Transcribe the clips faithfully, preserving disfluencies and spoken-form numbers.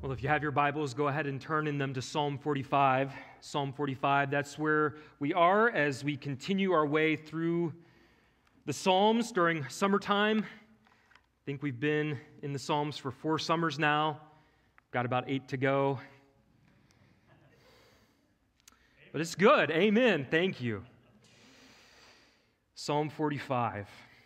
Well, if you have your Bibles, go ahead and turn in them to Psalm forty-five. Psalm forty-five, that's where we are as we continue our way through the Psalms during summertime. I think we've been in the Psalms for four summers now. Got about eight to go. But it's good. Amen. Thank you. Psalm forty-five.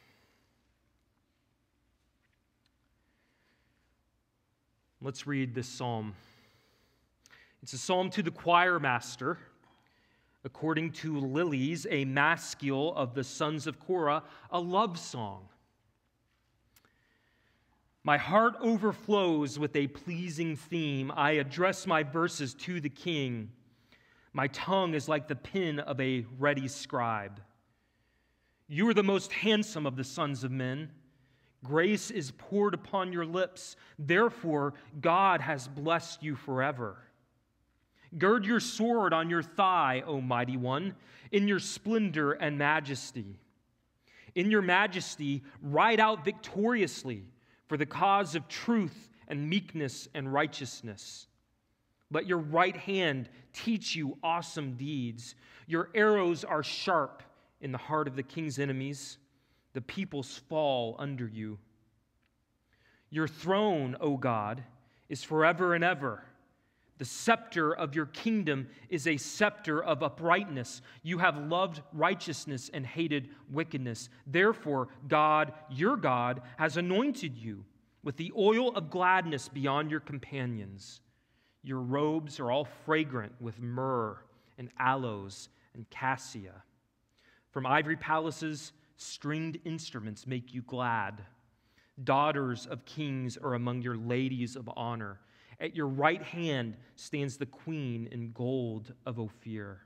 Let's read this psalm. It's a psalm to the choir master, according to Lilies, a maskil of the sons of Korah, a love song. My heart overflows with a pleasing theme. I address my verses to the king. My tongue is like the pen of a ready scribe. You are the most handsome of the sons of men. Grace is poured upon your lips. Therefore, God has blessed you forever. Gird your sword on your thigh, O mighty one, in your splendor and majesty. In your majesty, ride out victoriously for the cause of truth and meekness and righteousness. Let your right hand teach you awesome deeds. Your arrows are sharp in the heart of the king's enemies. The peoples fall under you. Your throne, O God, is forever and ever. The scepter of your kingdom is a scepter of uprightness. You have loved righteousness and hated wickedness. Therefore, God, your God, has anointed you with the oil of gladness beyond your companions. Your robes are all fragrant with myrrh and aloes and cassia. From ivory palaces, stringed instruments make you glad. Daughters of kings are among your ladies of honor. At your right hand stands the queen in gold of Ophir.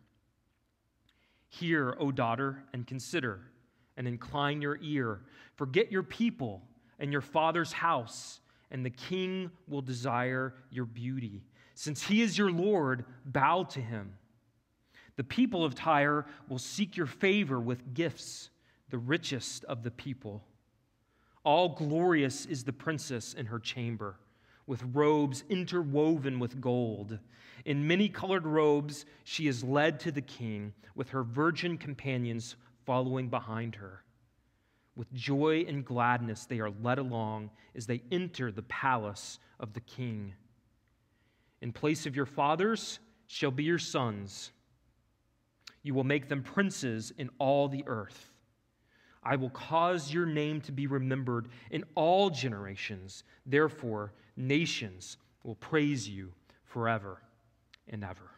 Hear, O daughter, and consider, and incline your ear. Forget your people and your father's house, and the king will desire your beauty. Since he is your Lord, bow to him. The people of Tyre will seek your favor with gifts, the richest of the people. All glorious is the princess in her chamber, with robes interwoven with gold. In many-colored robes she is led to the king, with her virgin companions following behind her. With joy and gladness they are led along as they enter the palace of the king. In place of your fathers shall be your sons. You will make them princes in all the earth. I will cause your name to be remembered in all generations. Therefore, nations will praise you forever and ever.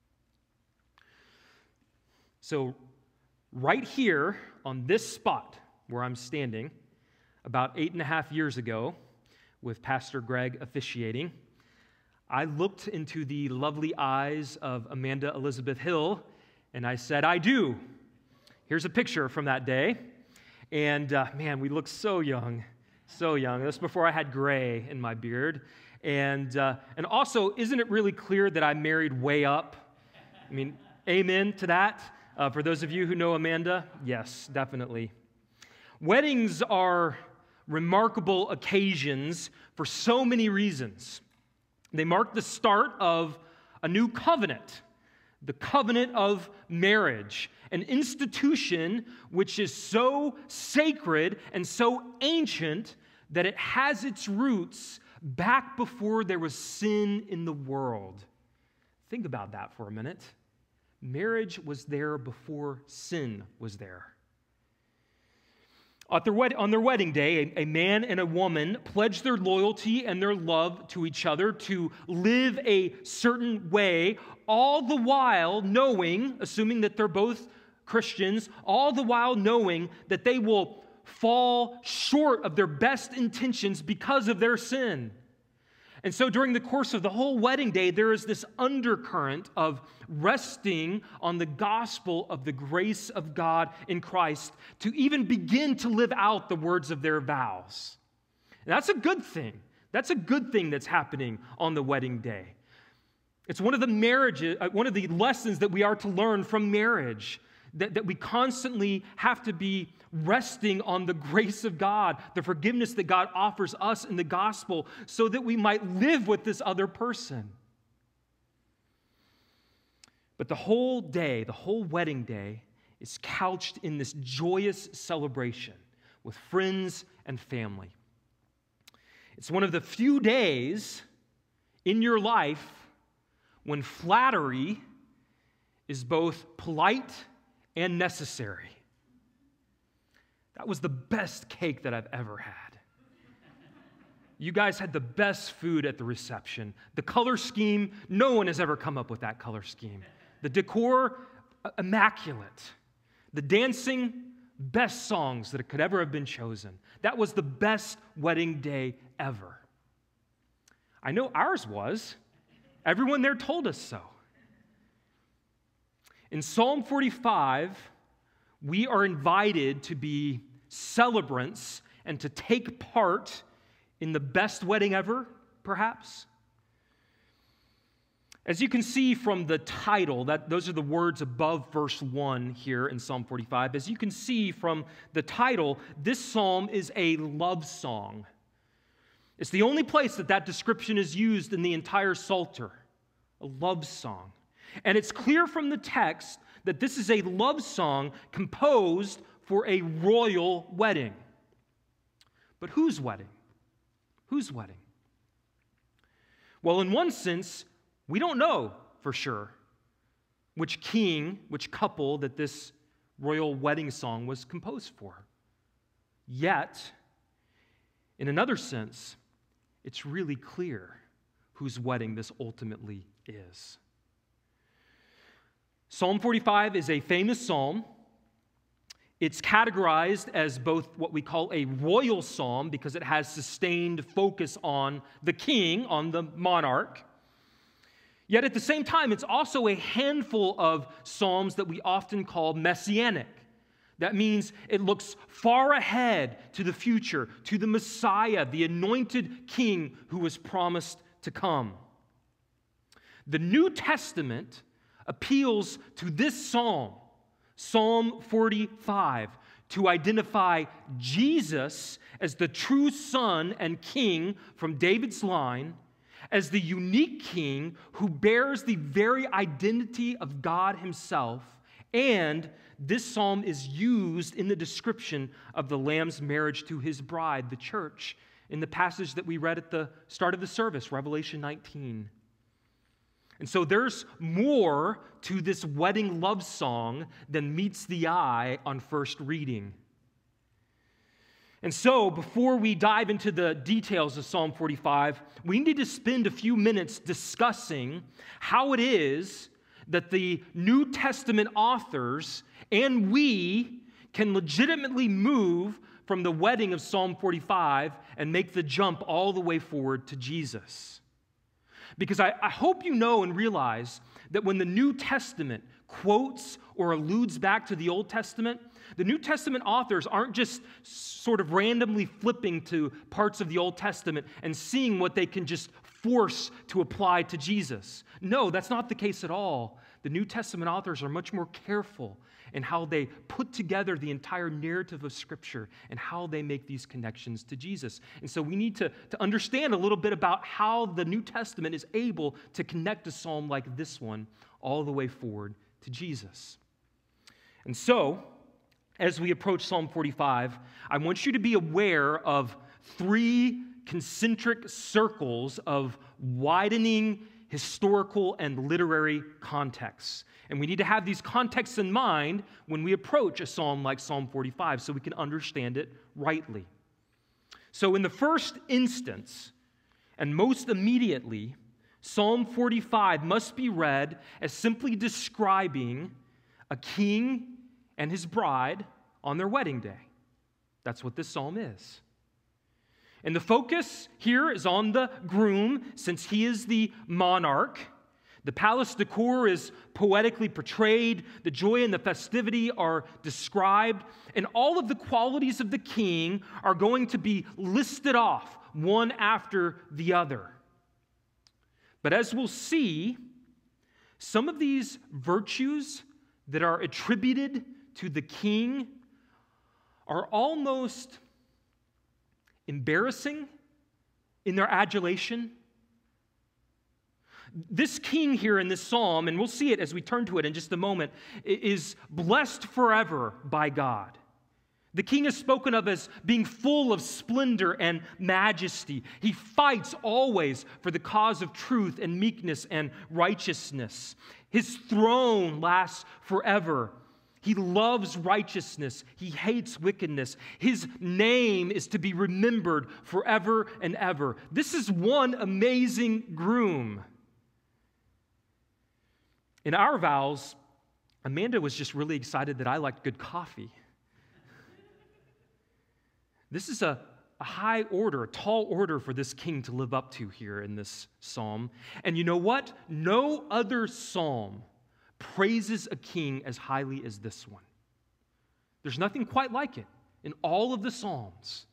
So, right here on this spot where I'm standing, about eight and a half years ago, with Pastor Greg officiating, I looked into the lovely eyes of Amanda Elizabeth Hill, and I said, I do. Here's a picture from that day. And uh, man, we look so young, so young. That's before I had gray in my beard. And uh, and also, isn't it really clear that I married way up? I mean, amen to that. Uh, for those of you who know Amanda, yes, definitely. Weddings are remarkable occasions for so many reasons. They mark the start of a new covenant, the covenant of marriage, an institution which is so sacred and so ancient that it has its roots back before there was sin in the world. Think about that for a minute. Marriage was there before sin was there. At their wed- on their wedding day, a, a man and a woman pledged their loyalty and their love to each other to live a certain way, all the while knowing, assuming that they're both Christians, all the while knowing that they will fall short of their best intentions because of their sin. And so during the course of the whole wedding day, there is this undercurrent of resting on the gospel of the grace of God in Christ to even begin to live out the words of their vows. And that's a good thing. That's a good thing that's happening on the wedding day. It's one of the marriages, one of the lessons that we are to learn from marriage, that, that we constantly have to be resting on the grace of God, the forgiveness that God offers us in the gospel, so that we might live with this other person. But the whole day, the whole wedding day, is couched in this joyous celebration with friends and family. It's one of the few days in your life when flattery is both polite and necessary. That was the best cake that I've ever had. You guys had the best food at the reception. The color scheme, no one has ever come up with that color scheme. The decor, immaculate. The dancing, best songs that could ever have been chosen. That was the best wedding day ever. I know ours was. Everyone there told us so. In Psalm forty-five, we are invited to be celebrants and to take part in the best wedding ever, perhaps. As you can see from the title, that those are the words above verse one here in Psalm forty-five. As you can see from the title, this psalm is a love song. It's the only place that that description is used in the entire Psalter, a love song. And it's clear from the text that this is a love song composed for a royal wedding. But whose wedding? Whose wedding? Well, in one sense, we don't know for sure which king, which couple that this royal wedding song was composed for. Yet, in another sense, it's really clear whose wedding this ultimately is. Psalm forty-five is a famous psalm. It's categorized as both what we call a royal psalm because it has sustained focus on the king, on the monarch. Yet at the same time, it's also a handful of psalms that we often call messianic. That means it looks far ahead to the future, to the Messiah, the anointed king who was promised to come. The New Testament appeals to this psalm, Psalm forty-five, to identify Jesus as the true son and king from David's line, as the unique king who bears the very identity of God himself. And this psalm is used in the description of the Lamb's marriage to his bride, the church, in the passage that we read at the start of the service, Revelation nineteen. And so there's more to this wedding love song than meets the eye on first reading. And so, before we dive into the details of Psalm forty-five, we need to spend a few minutes discussing how it is that the New Testament authors and we can legitimately move from the wedding of Psalm forty-five and make the jump all the way forward to Jesus. Because I, I hope you know and realize that when the New Testament quotes or alludes back to the Old Testament, the New Testament authors aren't just sort of randomly flipping to parts of the Old Testament and seeing what they can just force to apply to Jesus. No, that's not the case at all. The New Testament authors are much more careful in how they put together the entire narrative of Scripture and how they make these connections to Jesus. And so we need to, to understand a little bit about how the New Testament is able to connect a psalm like this one all the way forward to Jesus. And so, as we approach Psalm forty-five, I want you to be aware of three concentric circles of widening historical and literary contexts. And we need to have these contexts in mind when we approach a psalm like Psalm forty-five so we can understand it rightly. So in the first instance, and most immediately, Psalm forty-five must be read as simply describing a king and his bride on their wedding day. That's what this psalm is. And the focus here is on the groom, since he is the monarch. The palace decor is poetically portrayed. The joy and the festivity are described. And all of the qualities of the king are going to be listed off, one after the other. But as we'll see, some of these virtues, that are attributed to the king are almost embarrassing in their adulation. This king here in this psalm, and we'll see it as we turn to it in just a moment, is blessed forever by God. The king is spoken of as being full of splendor and majesty. He fights always for the cause of truth and meekness and righteousness. His throne lasts forever. He loves righteousness. He hates wickedness. His name is to be remembered forever and ever. This is one amazing groom. In our vows, Amanda was just really excited that I liked good coffee. This is a, a high order, a tall order for this king to live up to here in this psalm. And you know what? No other psalm praises a king as highly as this one. There's nothing quite like it in all of the psalms.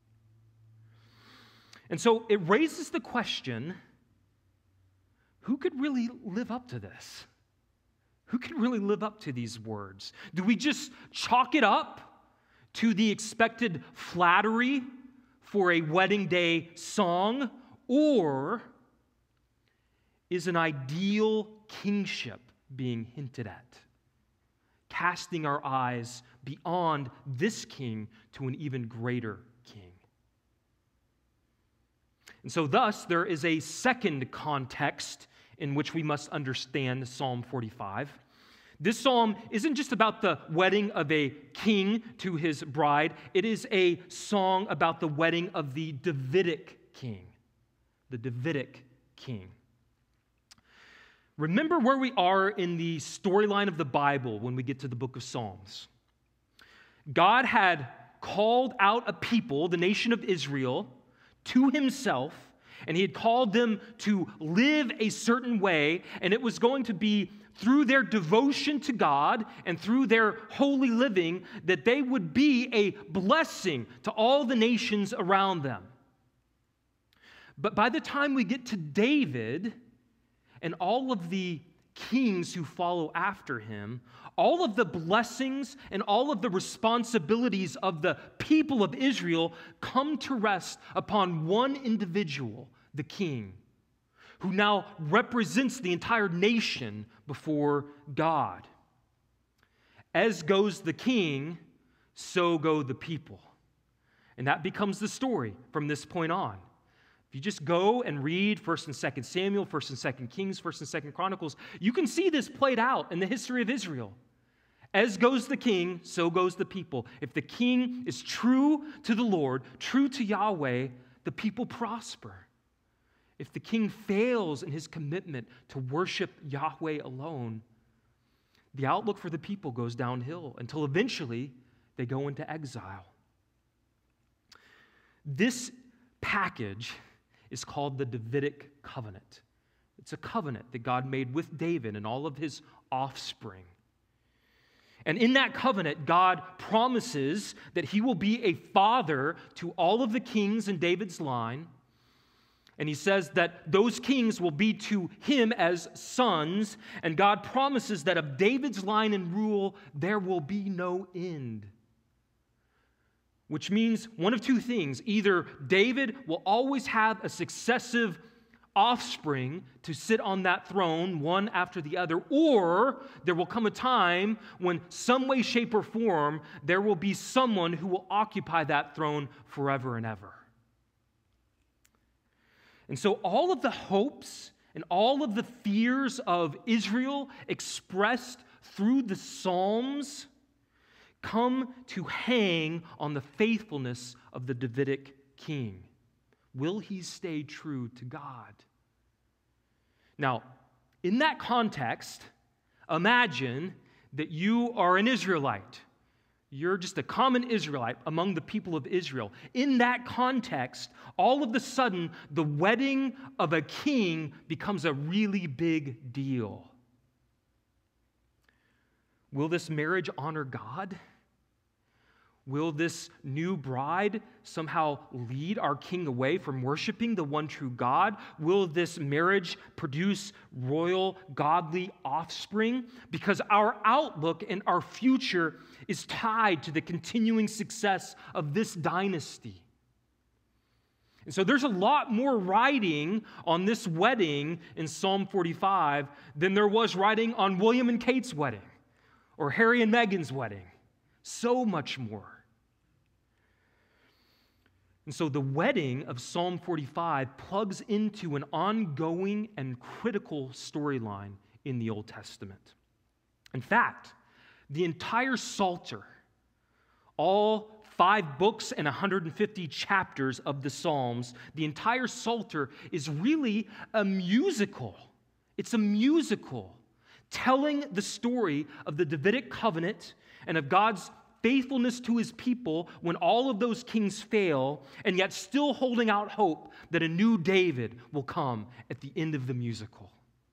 And so it raises the question, who could really live up to this? Who can really live up to these words? Do we just chalk it up to the expected flattery for a wedding day song? Or is an ideal kingship being hinted at, casting our eyes beyond this king to an even greater king? And so thus, there is a second context in which we must understand Psalm forty-five. This psalm isn't just about the wedding of a king to his bride. It is a song about the wedding of the Davidic king. The Davidic king. Remember where we are in the storyline of the Bible when we get to the book of Psalms. God had called out a people, the nation of Israel, to himself, and he had called them to live a certain way, and it was going to be through their devotion to God and through their holy living that they would be a blessing to all the nations around them. But by the time we get to David and all of the kings who follow after him, all of the blessings and all of the responsibilities of the people of Israel come to rest upon one individual, the king, who now represents the entire nation before God. As goes the king, so go the people. And that becomes the story from this point on. If you just go and read First and Second Samuel, First and Second Kings, First and Second Chronicles, you can see this played out in the history of Israel. As goes the king, so goes the people. If the king is true to the Lord, true to Yahweh, the people prosper. If the king fails in his commitment to worship Yahweh alone, the outlook for the people goes downhill until eventually they go into exile. This package is called the Davidic covenant. It's a covenant that God made with David and all of his offspring. And in that covenant, God promises that he will be a father to all of the kings in David's line. And he says that those kings will be to him as sons. And God promises that of David's line and rule, there will be no end. Which means one of two things. Either David will always have a successive offspring to sit on that throne, one after the other, or there will come a time when some way, shape, or form, there will be someone who will occupy that throne forever and ever. And so all of the hopes and all of the fears of Israel expressed through the Psalms come to hang on the faithfulness of the Davidic king. Will he stay true to God? Now, in that context, imagine that you are an Israelite. You're just a common Israelite among the people of Israel. In that context, all of a sudden, the wedding of a king becomes a really big deal. Will this marriage honor God? Will this new bride somehow lead our king away from worshiping the one true God? Will this marriage produce royal, godly offspring? Because our outlook and our future is tied to the continuing success of this dynasty. And so there's a lot more writing on this wedding in Psalm forty-five than there was writing on William and Kate's wedding or Harry and Meghan's wedding. So much more. And so the wedding of Psalm forty-five plugs into an ongoing and critical storyline in the Old Testament. In fact, the entire Psalter, all five books and one hundred fifty chapters of the Psalms, the entire Psalter is really a musical. It's a musical telling the story of the Davidic covenant and of God's faithfulness to his people when all of those kings fail, and yet still holding out hope that a new David will come at the end of the musical.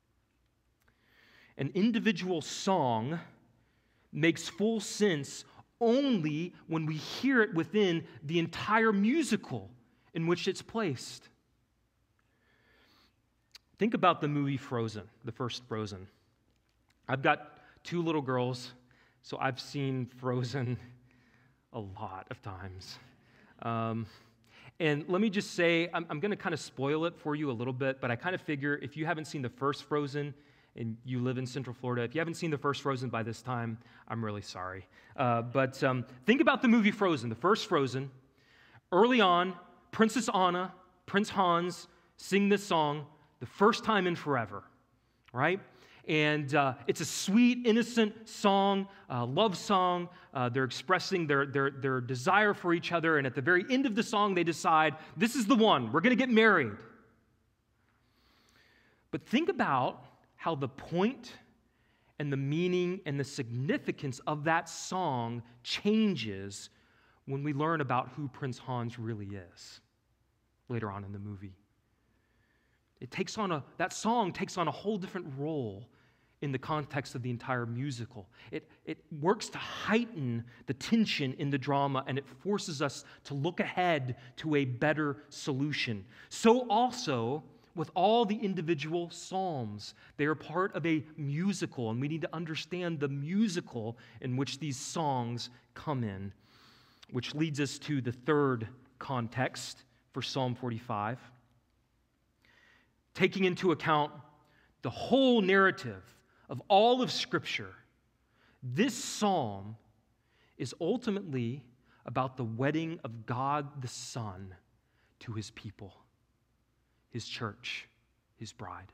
An individual song makes full sense only when we hear it within the entire musical in which it's placed. Think about the movie Frozen, the first Frozen. I've got two little girls, so I've seen Frozen a lot of times. Um, and let me just say, I'm, I'm going to kind of spoil it for you a little bit, but I kind of figure if you haven't seen the first Frozen and you live in Central Florida, if you haven't seen the first Frozen by this time, I'm really sorry. Uh, but um, think about the movie Frozen, the first Frozen. Early on, Princess Anna, Prince Hans sing this song the first time in forever, right? And uh, it's a sweet, innocent song, uh, love song. Uh, they're expressing their, their, their desire for each other. And at the very end of the song, they decide, this is the one. We're going to get married. But think about how the point and the meaning and the significance of that song changes when we learn about who Prince Hans really is later on in the movie. It takes on a, that song takes on a whole different role in the context of the entire musical. It, it works to heighten the tension in the drama, and it forces us to look ahead to a better solution. So also with all the individual psalms. They are part of a musical, and we need to understand the musical in which these songs come in, which leads us to the third context for Psalm forty-five. Taking into account the whole narrative of all of Scripture, this psalm is ultimately about the wedding of God the Son to his people, his church, his bride.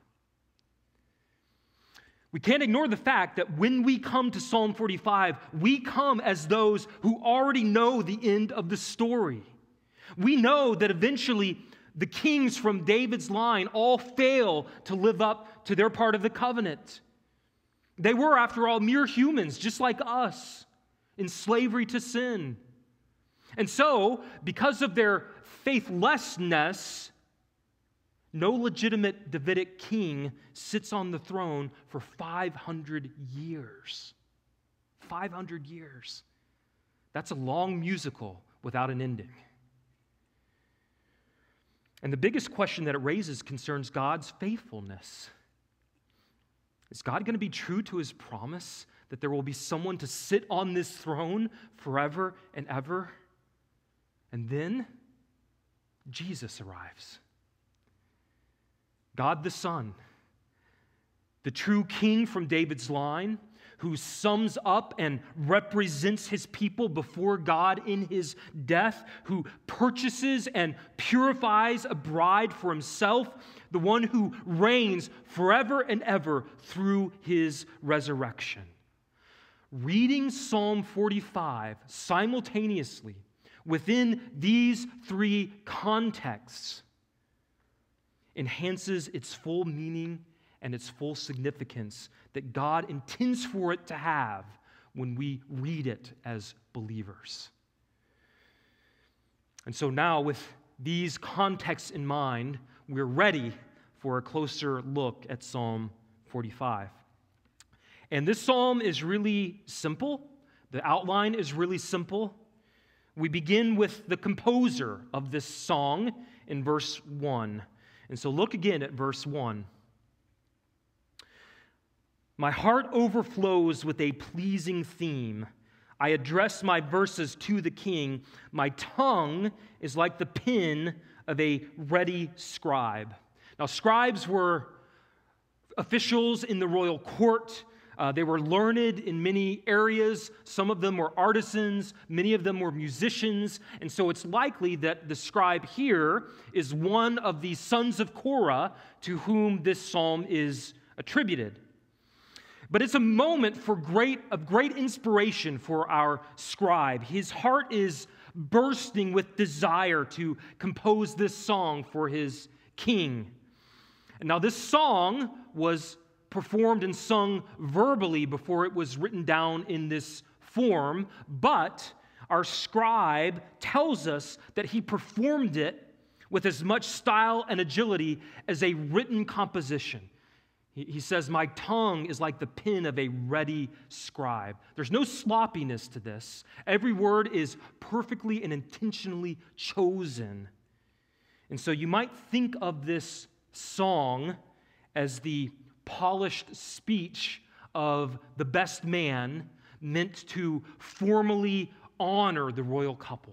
We can't ignore the fact that when we come to Psalm forty-five, we come as those who already know the end of the story. We know that eventually the kings from David's line all fail to live up to their part of the covenant. They were, after all, mere humans, just like us, in slavery to sin. And so, because of their faithlessness, no legitimate Davidic king sits on the throne for five hundred years. five hundred years. That's a long musical without an ending. And the biggest question that it raises concerns God's faithfulness. Is God going to be true to his promise that there will be someone to sit on this throne forever and ever? And then Jesus arrives. God the Son, the true king from David's line, who sums up and represents his people before God in his death, who purchases and purifies a bride for himself, the one who reigns forever and ever through his resurrection. Reading Psalm forty-five simultaneously within these three contexts enhances its full meaning and its full significance that God intends for it to have when we read it as believers. And so now, with these contexts in mind, we're ready for a closer look at Psalm forty-five. And this psalm is really simple. The outline is really simple. We begin with the composer of this song in verse one. And so look again at verse one. My heart overflows with a pleasing theme. I address my verses to the king. My tongue is like the pen of a ready scribe. Now, scribes were officials in the royal court. Uh, they were learned in many areas. Some of them were artisans. Many of them were musicians. And so it's likely that the scribe here is one of the sons of Korah to whom this psalm is attributed. But it's a moment for great, of great inspiration for our scribe. His heart is bursting with desire to compose this song for his king. And now this song was performed and sung verbally before it was written down in this form, but our scribe tells us that he performed it with as much style and agility as a written composition. He says, my tongue is like the pen of a ready scribe. There's no sloppiness to this. Every word is perfectly and intentionally chosen. And so you might think of this song as the polished speech of the best man meant to formally honor the royal couple.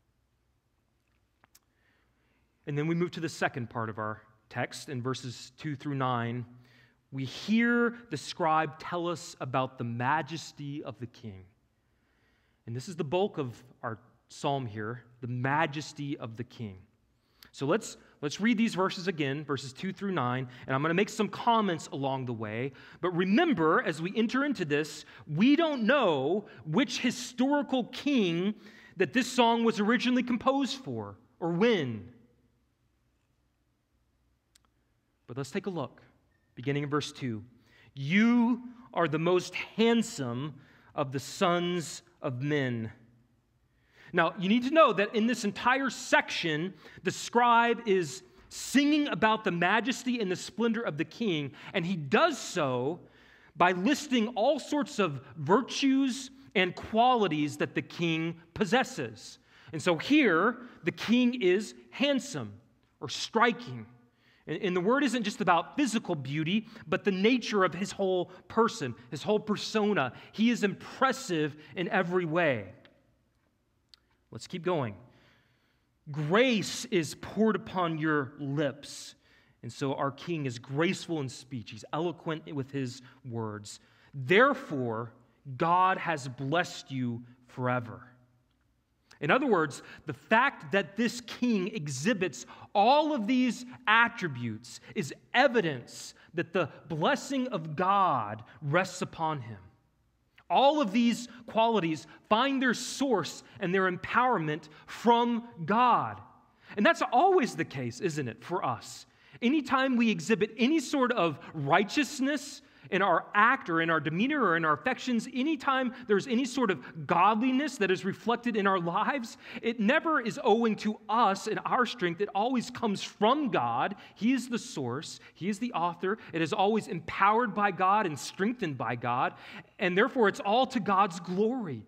And then we move to the second part of our text in verses two through nine. We hear the scribe tell us about the majesty of the king. And this is the bulk of our psalm here, the majesty of the king. So let's, let's read these verses again, verses two through nine, and I'm going to make some comments along the way. But remember, as we enter into this, we don't know which historical king that this song was originally composed for or when. But let's take a look. Beginning in verse two, you are the most handsome of the sons of men. Now, you need to know that in this entire section, the scribe is singing about the majesty and the splendor of the king, and he does so by listing all sorts of virtues and qualities that the king possesses. And so here, the king is handsome or striking. And the word isn't just about physical beauty, but the nature of his whole person, his whole persona. He is impressive in every way. Let's keep going. Grace is poured upon your lips. And so our king is graceful in speech. He's eloquent with his words. Therefore, God has blessed you forever. In other words, the fact that this king exhibits all of these attributes is evidence that the blessing of God rests upon him. All of these qualities find their source and their empowerment from God. And that's always the case, isn't it, for us? Anytime we exhibit any sort of righteousness in our act or in our demeanor or in our affections, anytime there's any sort of godliness that is reflected in our lives, it never is owing to us and our strength. It always comes from God. He is the source. He is the author. It is always empowered by God and strengthened by God, and therefore it's all to God's glory.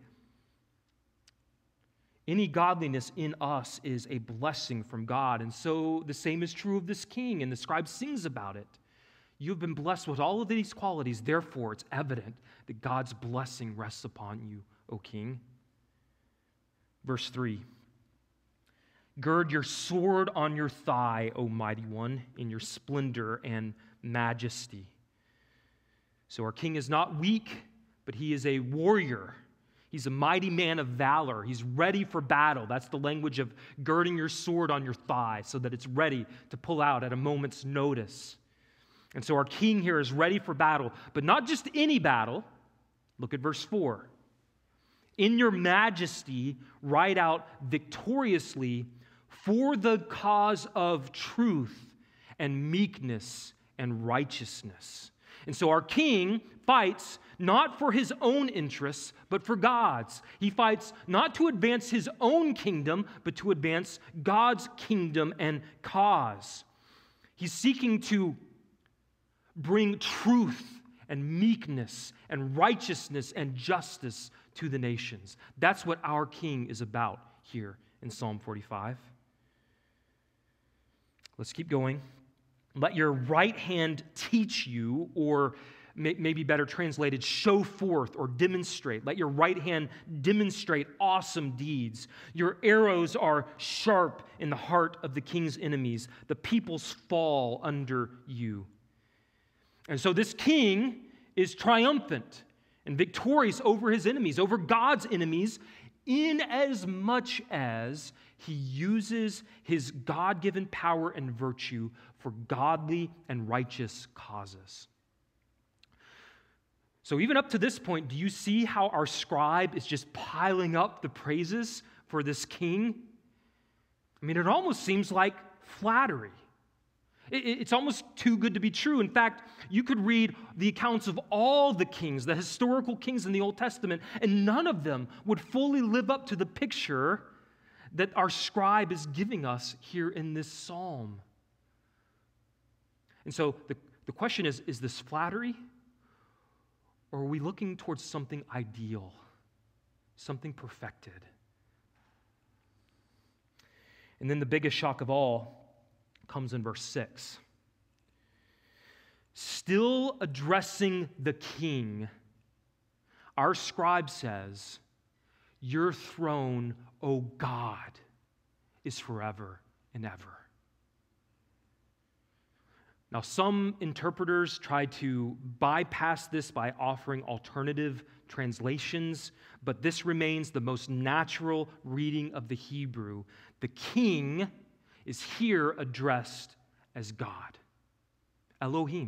Any godliness in us is a blessing from God, and so the same is true of this king, and the scribe sings about it. You've been blessed with all of these qualities. Therefore, it's evident that God's blessing rests upon you, O king. Verse three. Gird your sword on your thigh, O mighty one, in your splendor and majesty. So our king is not weak, but he is a warrior. He's a mighty man of valor. He's ready for battle. That's the language of girding your sword on your thigh so that it's ready to pull out at a moment's notice. And so our king here is ready for battle, but not just any battle. Look at verse four. In your majesty, ride out victoriously for the cause of truth and meekness and righteousness. And so our king fights not for his own interests, but for God's. He fights not to advance his own kingdom, but to advance God's kingdom and cause. He's seeking to bring truth and meekness and righteousness and justice to the nations. That's what our King is about here in Psalm forty-five. Let's keep going. Let your right hand teach you, or maybe better translated, show forth or demonstrate. Let your right hand demonstrate awesome deeds. Your arrows are sharp in the heart of the king's enemies. The peoples fall under you. And so this king is triumphant and victorious over his enemies, over God's enemies, in as much as he uses his God-given power and virtue for godly and righteous causes. So even up to this point, do you see how our scribe is just piling up the praises for this king? I mean, it almost seems like flattery. It's almost too good to be true. In fact, you could read the accounts of all the kings, the historical kings in the Old Testament, and none of them would fully live up to the picture that our scribe is giving us here in this psalm. And so the, the question is, is this flattery? Or are we looking towards something ideal, something perfected? And then the biggest shock of all comes in verse six. Still addressing the king, our scribe says, your throne, O God, is forever and ever. Now, some interpreters try to bypass this by offering alternative translations, but this remains the most natural reading of the Hebrew. The king is here addressed as God, Elohim.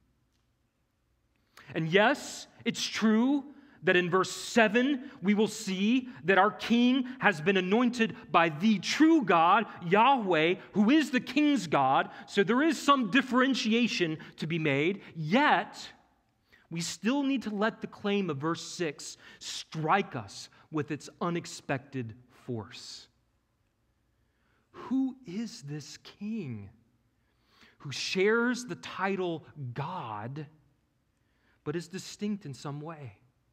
And yes, it's true that in verse seven, we will see that our king has been anointed by the true God, Yahweh, who is the king's God. So there is some differentiation to be made. Yet, we still need to let the claim of verse six strike us with its unexpected force. Who is this king who shares the title God, but is distinct in some way?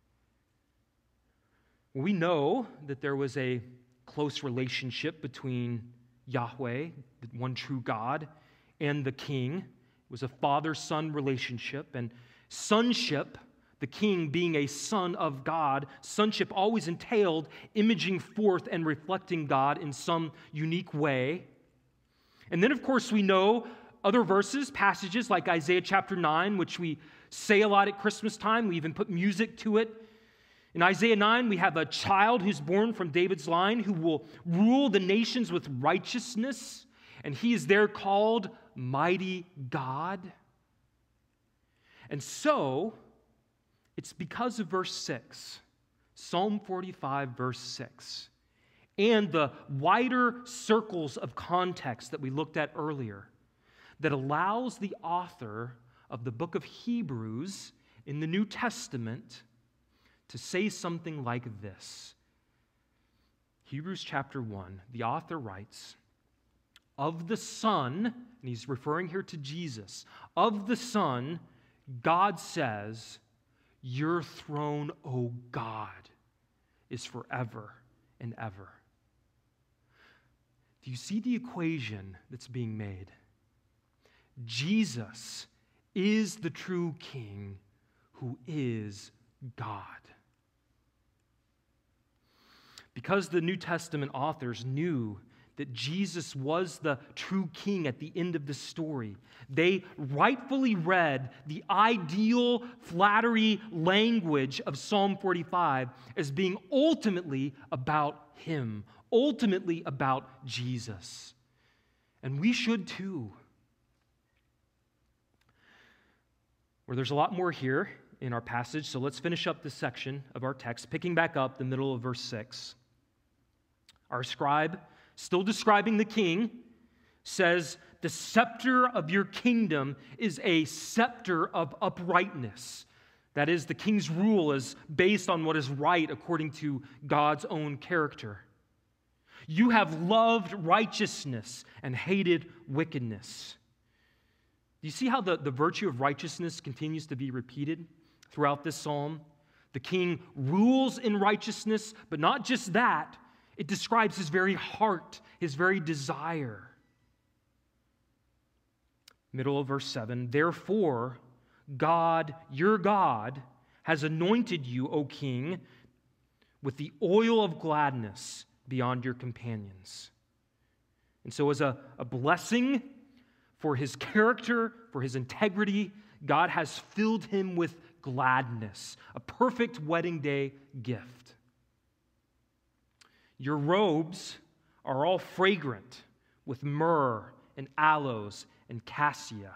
We know that there was a close relationship between Yahweh, the one true God, and the king. It was a father-son relationship, and sonship, the king being a son of God, sonship always entailed imaging forth and reflecting God in some unique way. And then, of course, we know other verses, passages like Isaiah chapter nine, which we say a lot at Christmas time. We even put music to it. In Isaiah nine, we have a child who's born from David's line who will rule the nations with righteousness, and he is there called Mighty God. And so, it's because of verse six, Psalm forty-five, verse six, and the wider circles of context that we looked at earlier, that allows the author of the book of Hebrews in the New Testament to say something like this. Hebrews chapter one, the author writes, of the Son, and he's referring here to Jesus, of the Son, God says, your throne, O God, is forever and ever. Do you see the equation that's being made? Jesus is the true King who is God. Because the New Testament authors knew that Jesus was the true king at the end of the story, they rightfully read the ideal flattery language of Psalm forty-five as being ultimately about him, ultimately about Jesus. And we should too. Well, there's a lot more here in our passage, so let's finish up this section of our text, picking back up the middle of verse six. Our scribe, still describing the king, says, the scepter of your kingdom is a scepter of uprightness. That is, the king's rule is based on what is right according to God's own character. You have loved righteousness and hated wickedness. Do you see how the, the virtue of righteousness continues to be repeated throughout this psalm? The king rules in righteousness, but not just that. It describes his very heart, his very desire. Middle of verse seven, therefore, God, your God, has anointed you, O king, with the oil of gladness beyond your companions. And so as a, a blessing for his character, for his integrity, God has filled him with gladness, a perfect wedding day gift. Your robes are all fragrant with myrrh and aloes and cassia.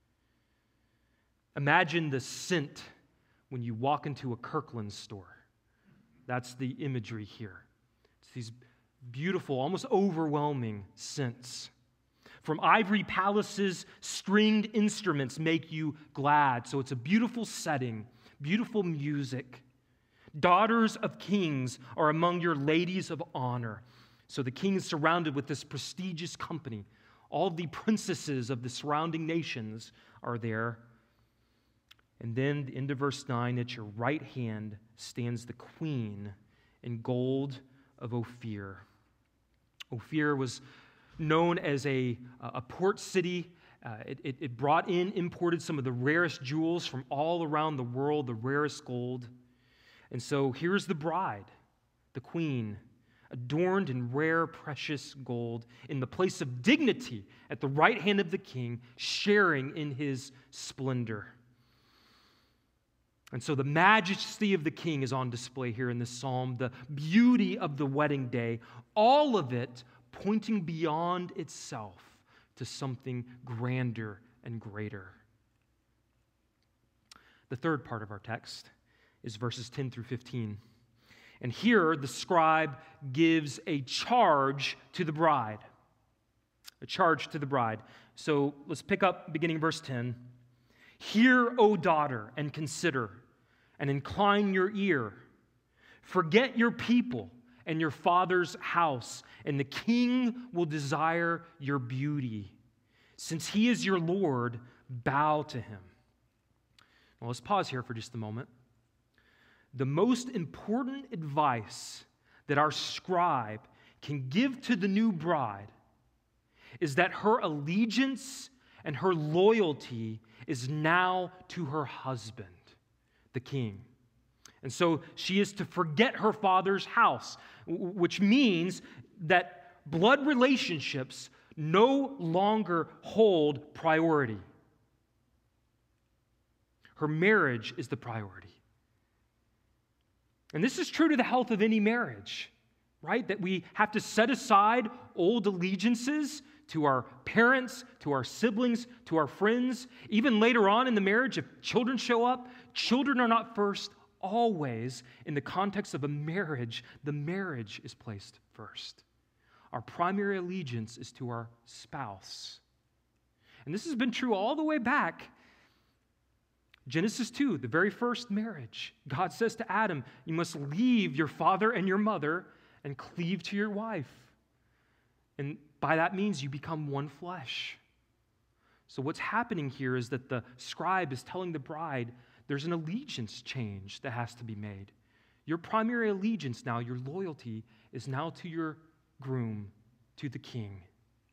Imagine the scent when you walk into a Kirkland store. That's the imagery here. It's these beautiful, almost overwhelming scents. From ivory palaces, stringed instruments make you glad. So it's a beautiful setting, beautiful music. Daughters of kings are among your ladies of honor. So the king is surrounded with this prestigious company. All the princesses of the surrounding nations are there. And then, the end of verse nine, at your right hand stands the queen in gold of Ophir. Ophir was known as a, a port city. Uh, it, it, it brought in, imported some of the rarest jewels from all around the world, the rarest gold. And so here's the bride, the queen, adorned in rare, precious gold, in the place of dignity at the right hand of the king, sharing in his splendor. And so the majesty of the king is on display here in this psalm, the beauty of the wedding day, all of it pointing beyond itself to something grander and greater. The third part of our text is verses ten through fifteen. And here the scribe gives a charge to the bride. A charge to the bride. So let's pick up beginning verse ten. Hear, O daughter, and consider, and incline your ear. Forget your people and your father's house, and the king will desire your beauty. Since he is your Lord, bow to him. Well, let's pause here for just a moment. The most important advice that our scribe can give to the new bride is that her allegiance and her loyalty is now to her husband, the king. And so she is to forget her father's house, which means that blood relationships no longer hold priority. Her marriage is the priority. And this is true to the health of any marriage, right? That we have to set aside old allegiances to our parents, to our siblings, to our friends. Even later on in the marriage, if children show up, children are not first. Always, in the context of a marriage, the marriage is placed first. Our primary allegiance is to our spouse. And this has been true all the way back. Genesis two, the very first marriage. God says to Adam, you must leave your father and your mother and cleave to your wife. And by that means you become one flesh. So what's happening here is that the scribe is telling the bride, there's an allegiance change that has to be made. Your primary allegiance now, your loyalty, is now to your groom, to the king.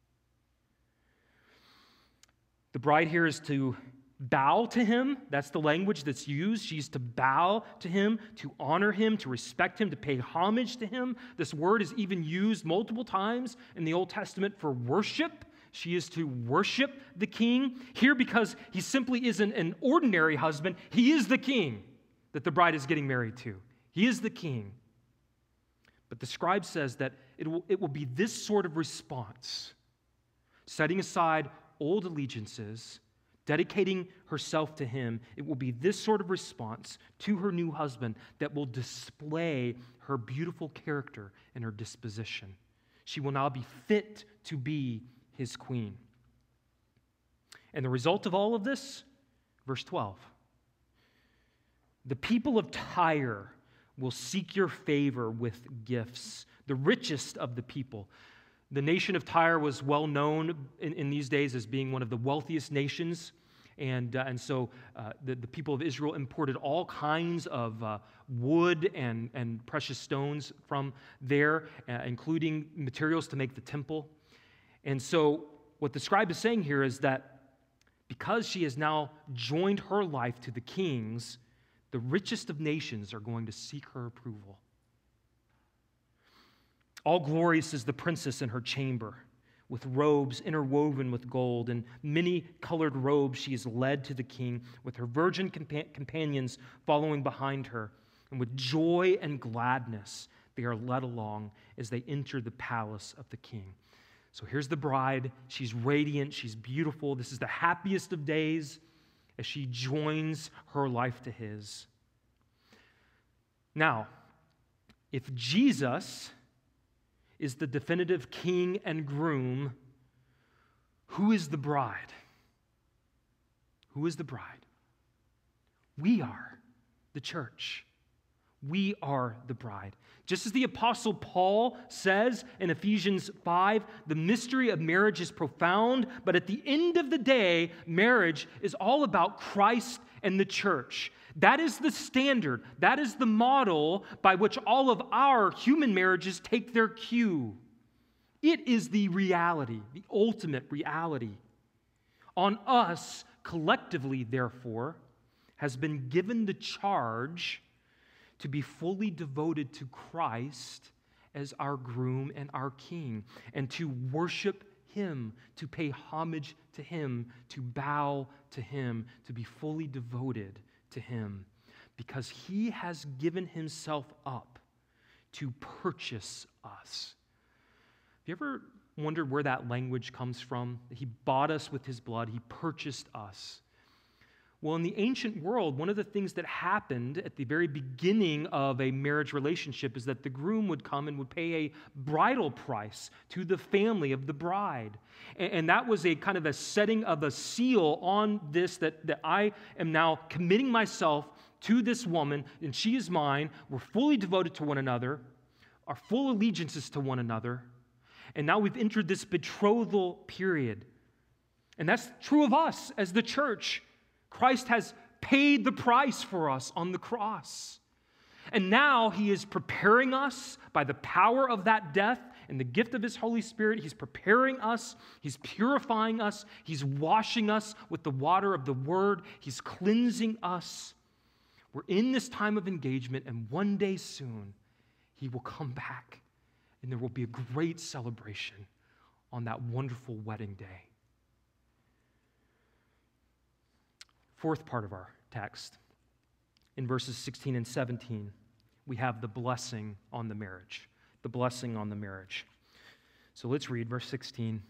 The bride here is to bow to him. That's the language that's used. She's to bow to him, to honor him, to respect him, to pay homage to him. This word is even used multiple times in the Old Testament for worship. She is to worship the king here because he simply isn't an ordinary husband. He is the king that the bride is getting married to. He is the king. But the scribe says that it will, it will be this sort of response, setting aside old allegiances, dedicating herself to him. It will be this sort of response to her new husband that will display her beautiful character and her disposition. She will now be fit to be his queen. And the result of all of this, verse twelve. The people of Tyre will seek your favor with gifts, the richest of the people. The nation of Tyre was well known in, in these days as being one of the wealthiest nations And, uh, and so uh, the, the people of Israel imported all kinds of uh, wood and, and precious stones from there, uh, including materials to make the temple. And so what the scribe is saying here is that because she has now joined her life to the king's, the richest of nations are going to seek her approval. All glorious is the princess in her chamber, with robes interwoven with gold, and many colored robes she is led to the king, with her virgin compa- companions following behind her. And with joy and gladness they are led along as they enter the palace of the king. So here's the bride. She's radiant. She's beautiful. This is the happiest of days as she joins her life to his. Now, if Jesus is the definitive king and groom, who is the bride? Who is the bride? We are the church. We are the bride. Just as the Apostle Paul says in Ephesians five, the mystery of marriage is profound, but at the end of the day, marriage is all about Christ and the church. That is the standard. That is the model by which all of our human marriages take their cue. It is the reality, the ultimate reality. On us, collectively, therefore, has been given the charge to be fully devoted to Christ as our groom and our king, and to worship him, to pay homage to him, to bow to him, to be fully devoted to him, because he has given himself up to purchase us. Have you ever wondered where that language comes from? He bought us with his blood. He purchased us. Well, in the ancient world, one of the things that happened at the very beginning of a marriage relationship is that the groom would come and would pay a bridal price to the family of the bride. And, and that was a kind of a setting of a seal on this, that, that I am now committing myself to this woman, and she is mine. We're fully devoted to one another. Our full allegiances to one another. And now we've entered this betrothal period. And that's true of us as the church. Christ has paid the price for us on the cross. And now he is preparing us by the power of that death and the gift of his Holy Spirit. He's preparing us. He's purifying us. He's washing us with the water of the word. He's cleansing us. We're in this time of engagement, and one day soon he will come back, and there will be a great celebration on that wonderful wedding day. Fourth part of our text, in verses sixteen and seventeen, we have the blessing on the marriage. The blessing on the marriage. So let's read verse sixteen.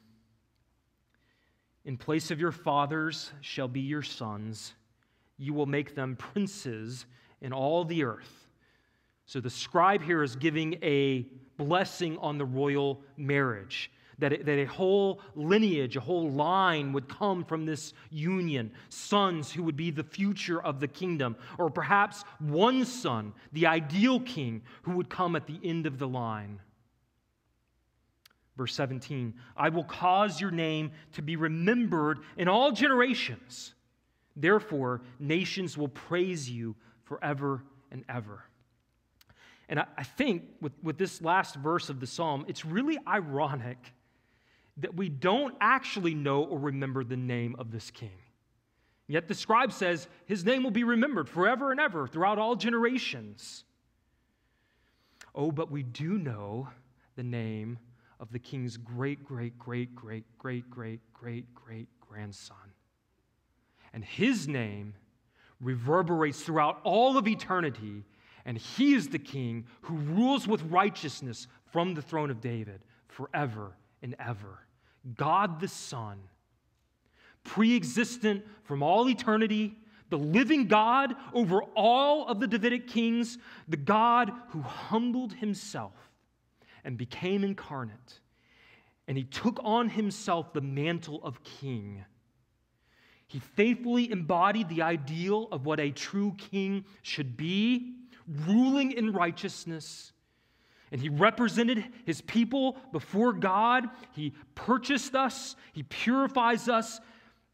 In place of your fathers shall be your sons. You will make them princes in all the earth. So the scribe here is giving a blessing on the royal marriage. That, it, that a whole lineage, a whole line would come from this union. Sons who would be the future of the kingdom. Or perhaps one son, the ideal king, who would come at the end of the line. Verse seventeen, I will cause your name to be remembered in all generations. Therefore, nations will praise you forever and ever. And I, I think with, with this last verse of the psalm, it's really ironic that we don't actually know or remember the name of this king. Yet the scribe says his name will be remembered forever and ever throughout all generations. Oh, but we do know the name of the king's great, great, great, great, great, great, great, great grandson. And his name reverberates throughout all of eternity, and he is the king who rules with righteousness from the throne of David forever and ever. God the Son, pre-existent from all eternity, the living God over all of the Davidic kings, the God who humbled himself and became incarnate, and he took on himself the mantle of king. He faithfully embodied the ideal of what a true king should be, ruling in righteousness. And he represented his people before God. He purchased us. He purifies us.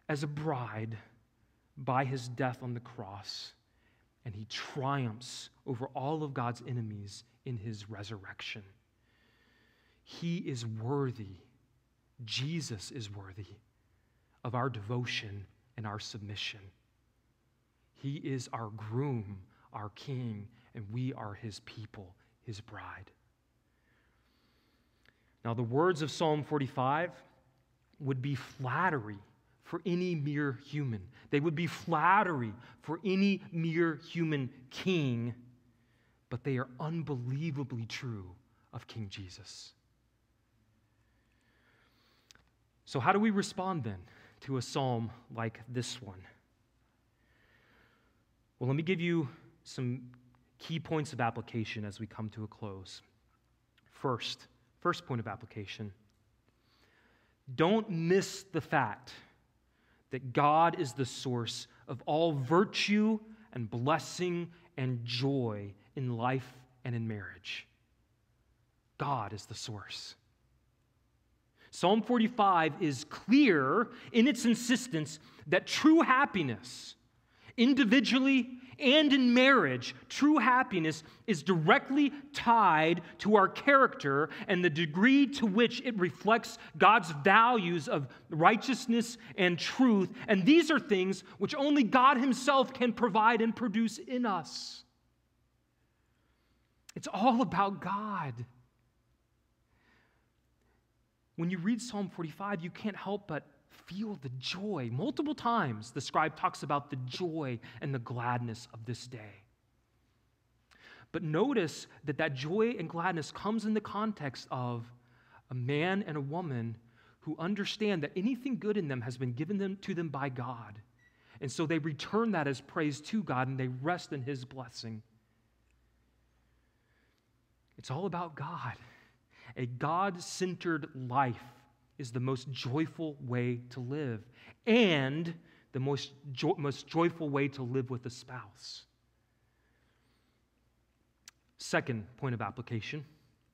as a bride by his death on the cross, and he triumphs over all of God's enemies in his resurrection. He is worthy, Jesus is worthy of our devotion and our submission. He is our groom, our king, and we are his people, his bride. Now, the words of Psalm forty-five would be flattery for any mere human. They would be flattery for any mere human king, but they are unbelievably true of King Jesus. So how do we respond then to a psalm like this one? Well, let me give you some key points of application as we come to a close. First, first point of application, don't miss the fact that God is the source of all virtue and blessing and joy in life and in marriage. God is the source. Psalm forty-five is clear in its insistence that true happiness, individually and in marriage, true happiness is directly tied to our character and the degree to which it reflects God's values of righteousness and truth. And these are things which only God himself can provide and produce in us. It's all about God. When you read Psalm forty-five, you can't help but feel the joy. Multiple times the scribe talks about the joy and the gladness of this day. But notice that that joy and gladness comes in the context of a man and a woman who understand that anything good in them has been given them to them by God. And so they return that as praise to God and they rest in his blessing. It's all about God. A God-centered life is the most joyful way to live and the most, jo- most joyful way to live with a spouse. Second point of application.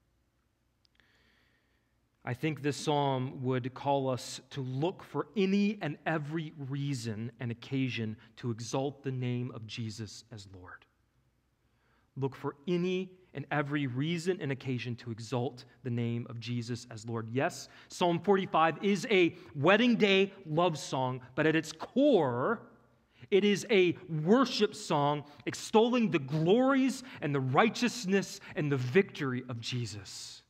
I think this psalm would call us to look for any and every reason and occasion to exalt the name of Jesus as Lord. Look for any and every reason and occasion to exalt the name of Jesus as Lord. Yes, Psalm forty-five is a wedding day love song, but at its core, it is a worship song extolling the glories and the righteousness and the victory of Jesus.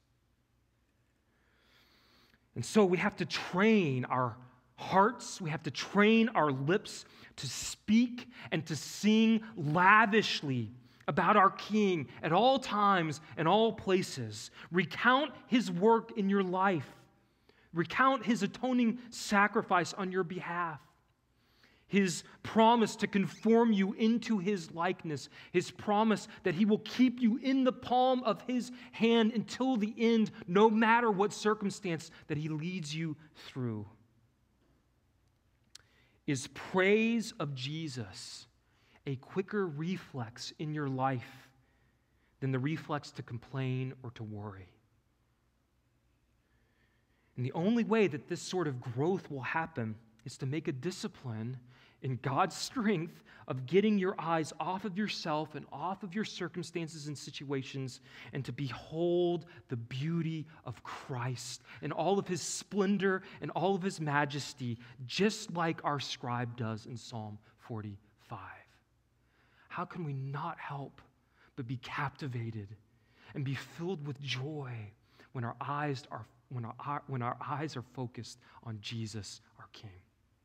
And so we have to train our hearts, we have to train our lips to speak and to sing lavishly about our King at all times and all places. Recount his work in your life. Recount his atoning sacrifice on your behalf. His promise to conform you into his likeness. His promise that he will keep you in the palm of his hand until the end, no matter what circumstance that he leads you through. Is praise of Jesus a quicker reflex in your life than the reflex to complain or to worry? And the only way that this sort of growth will happen is to make a discipline in God's strength of getting your eyes off of yourself and off of your circumstances and situations and to behold the beauty of Christ and all of his splendor and all of his majesty, just like our scribe does in Psalm forty-five. How can we not help but be captivated and be filled with joy when our eyes are when our, when our eyes are focused on Jesus, our King?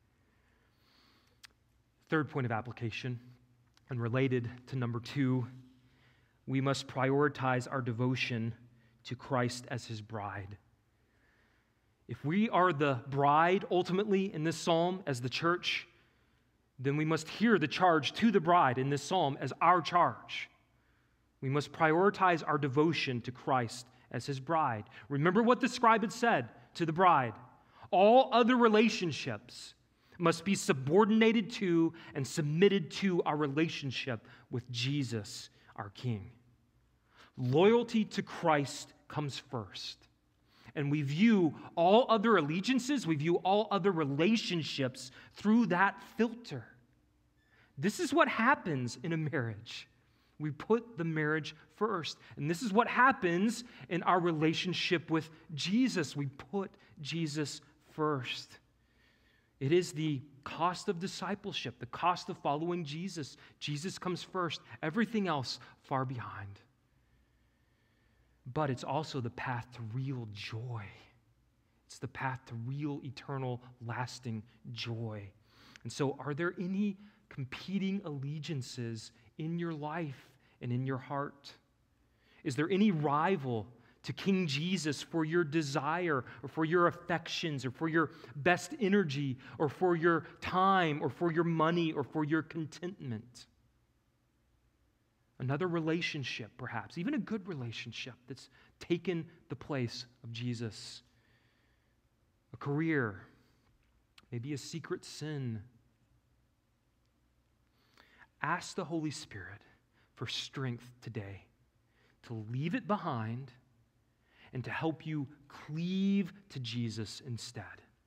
Third point of application, and related to number two, we must prioritize our devotion to Christ as his bride. If we are the bride ultimately in this psalm as the church, then we must hear the charge to the bride in this psalm as our charge. We must prioritize our devotion to Christ as his bride. Remember what the scribe had said to the bride. All other relationships must be subordinated to and submitted to our relationship with Jesus, our King. Loyalty to Christ comes first. And we view all other allegiances, we view all other relationships through that filter. This is what happens in a marriage. We put the marriage first. And this is what happens in our relationship with Jesus. We put Jesus first. It is the cost of discipleship, the cost of following Jesus. Jesus comes first, everything else far behind. But it's also the path to real joy. It's the path to real, eternal, lasting joy. And so, are there any competing allegiances in your life and in your heart? Is there any rival to King Jesus for your desire or for your affections or for your best energy or for your time or for your money or for your contentment? Another relationship, perhaps, even a good relationship that's taken the place of Jesus. A career, maybe a secret sin. Ask the Holy Spirit for strength today to leave it behind and to help you cleave to Jesus instead.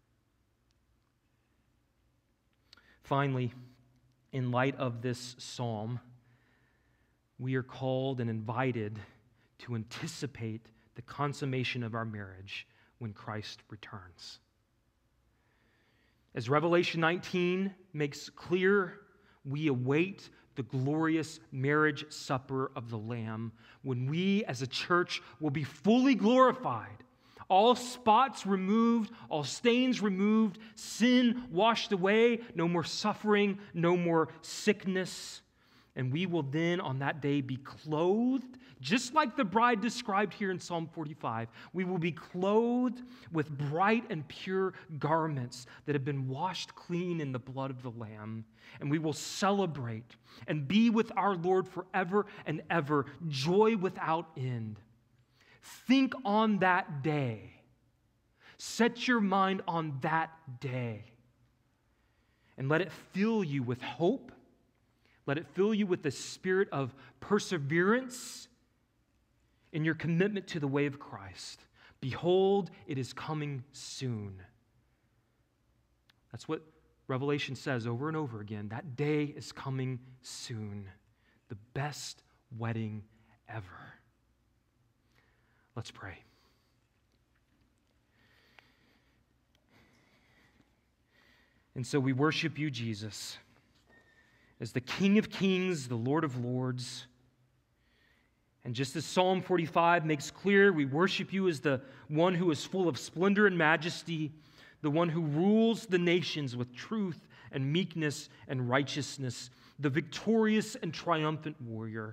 Finally, in light of this psalm, we are called and invited to anticipate the consummation of our marriage when Christ returns. As Revelation nineteen makes clear, we await the glorious marriage supper of the Lamb when we as a church will be fully glorified, all spots removed, all stains removed, sin washed away, no more suffering, no more sickness. And we will then on that day be clothed, just like the bride described here in Psalm forty-five. We will be clothed with bright and pure garments that have been washed clean in the blood of the Lamb. And we will celebrate and be with our Lord forever and ever, joy without end. Think on that day. Set your mind on that day. And let it fill you with hope. Let it fill you with the spirit of perseverance in your commitment to the way of Christ. Behold, it is coming soon. That's what Revelation says over and over again. That day is coming soon. The best wedding ever. Let's pray. And so we worship you, Jesus, as the King of Kings, the Lord of Lords. And just as Psalm forty-five makes clear, we worship you as the one who is full of splendor and majesty, the one who rules the nations with truth and meekness and righteousness, the victorious and triumphant warrior.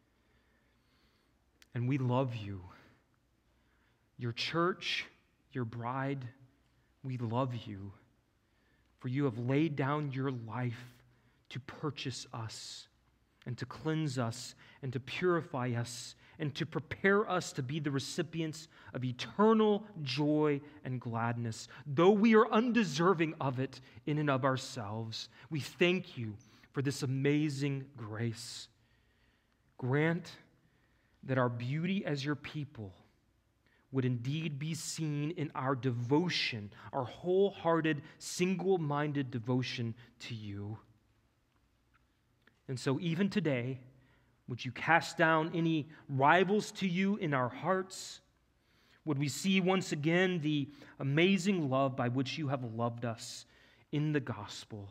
And we love you. Your church, your bride, we love you, for you have laid down your life to purchase us and to cleanse us and to purify us and to prepare us to be the recipients of eternal joy and gladness. Though we are undeserving of it in and of ourselves, we thank you for this amazing grace. Grant that our beauty as your people would indeed be seen in our devotion, our wholehearted, single-minded devotion to you. And so even today, would you cast down any rivals to you in our hearts? Would we see once again the amazing love by which you have loved us in the gospel?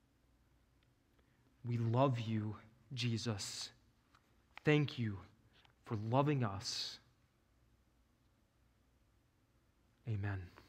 We love you, Jesus. Thank you for loving us. Amen.